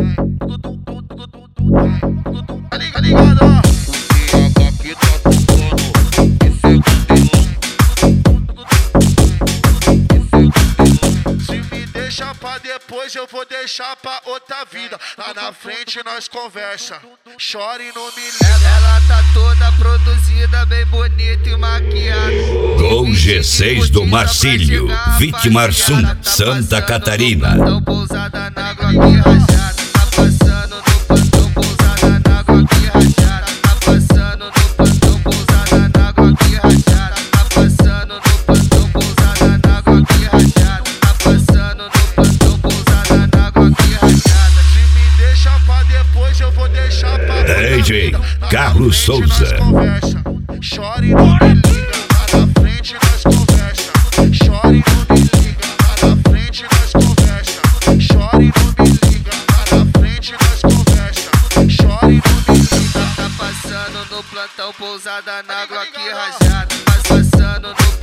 Tá ligado, ó. Deixa pra depois, eu vou deixar pra outra vida. Lá na frente nós conversa, chora e não me liga. Ela tá toda produzida, bem bonita e maquiada. Com G6 do Marcílio, Vitimarsum, Santa Catarina. Tão pousada na Glock rajada. Tá passando no plantão, pousada na Glock rajada. Tá passando no plantão, pousada na Glock rajada. Tá passando no plantão, pousada na Glock rajada. Tá passando no plantão, pousada na Glock rajada. Se me deixa pra depois, eu vou deixar pra outra DJ vida. Carlos Souza. Chora e não me liga. Lá na frente nós conversa, chora e não me liga. Lá na frente nós conversa, chora e não me liga. Lá na frente nós conversa, chora e não me liga. Tá passando no plantão, pousada na Glock rajada. Tá passando no